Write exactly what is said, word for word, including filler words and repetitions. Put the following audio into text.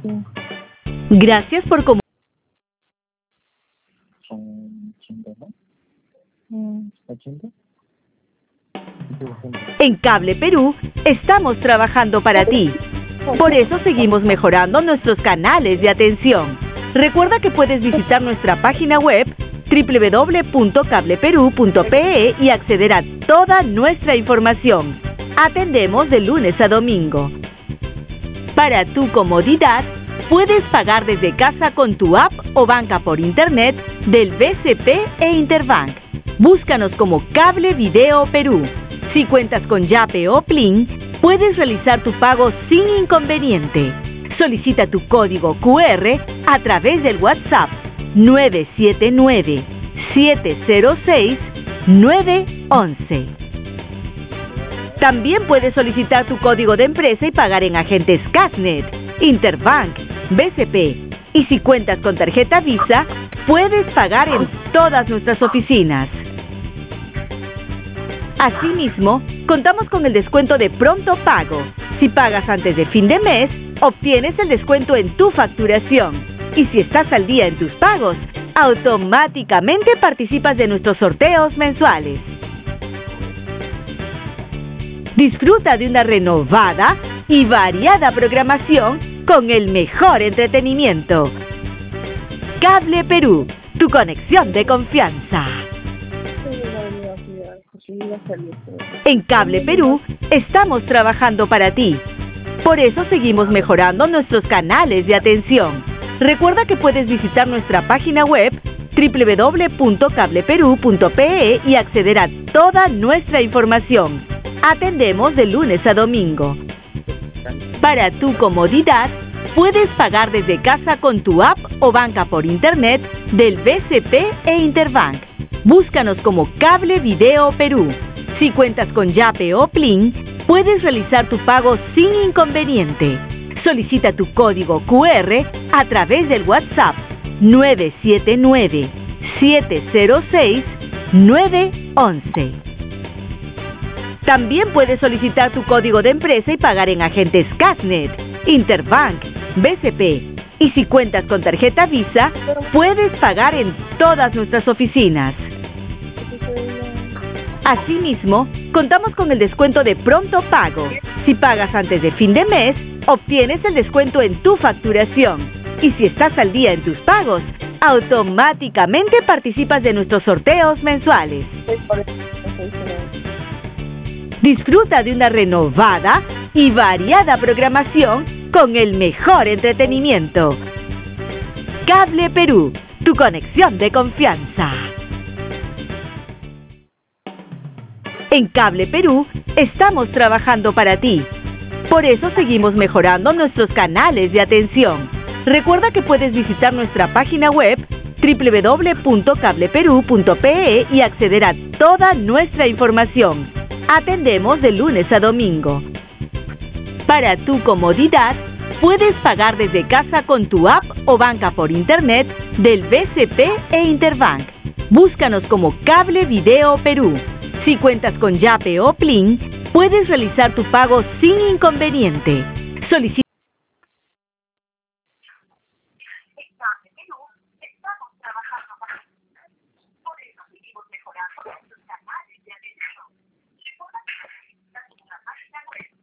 Gracias por comunicarse. Son ochenta, ¿no? Mm, ochenta. En Cable Perú estamos trabajando para ti. Por eso seguimos mejorando nuestros canales de atención. Recuerda que puedes visitar nuestra página web doble u doble u doble u punto cable perú punto pe e y acceder a toda nuestra información. Atendemos de lunes a domingo. Para tu comodidad, puedes pagar desde casa con tu app o banca por internet del B C P e Interbank. Búscanos como Cable Video Perú. Si cuentas con Yape o Plin, puedes realizar tu pago sin inconveniente. Solicita tu código cu erre a través del WhatsApp nueve siete nueve, siete cero seis, nueve once. También puedes solicitar tu código de empresa y pagar en agentes Cashnet, Interbank, B C P. Y si cuentas con tarjeta Visa, puedes pagar en todas nuestras oficinas. Asimismo, contamos con el descuento de Pronto Pago. Si pagas antes de fin de mes, obtienes el descuento en tu facturación. Y si estás al día en tus pagos, automáticamente participas de nuestros sorteos mensuales. Disfruta de una renovada y variada programación con el mejor entretenimiento. Cable Perú, tu conexión de confianza. En Cable Perú estamos trabajando para ti. Por eso seguimos mejorando nuestros canales de atención. Recuerda que puedes visitar nuestra página web doble u doble u doble u punto cable perú punto pe e y acceder a toda nuestra información. Atendemos de lunes a domingo. Para tu comodidad, puedes pagar desde casa con tu app o banca por internet del B C P e Interbank. Búscanos como Cable Video Perú. Si cuentas con Yape o Plin, puedes realizar tu pago sin inconveniente. Solicita tu código cu erre a través del WhatsApp nueve siete nueve, siete cero seis, nueve once. También puedes solicitar tu código de empresa y pagar en agentes Cashnet, Interbank, B C P. Y si cuentas con tarjeta Visa, puedes pagar en todas nuestras oficinas. Asimismo, contamos con el descuento de Pronto Pago. Si pagas antes de fin de mes, obtienes el descuento en tu facturación. Y si estás al día en tus pagos, automáticamente participas de nuestros sorteos mensuales. Disfruta de una renovada y variada programación con el mejor entretenimiento. Cable Perú, tu conexión de confianza. En Cable Perú estamos trabajando para ti. Por eso seguimos mejorando nuestros canales de atención. Recuerda que puedes visitar nuestra página web doble u doble u doble u punto cable perú punto pe e y acceder a toda nuestra información. Atendemos de lunes a domingo. Para tu comodidad, puedes pagar desde casa con tu app o banca por internet del B C P e Interbank. Búscanos como Cable Video Perú. Si cuentas con Yape o Plin, puedes realizar tu pago sin inconveniente. Solicita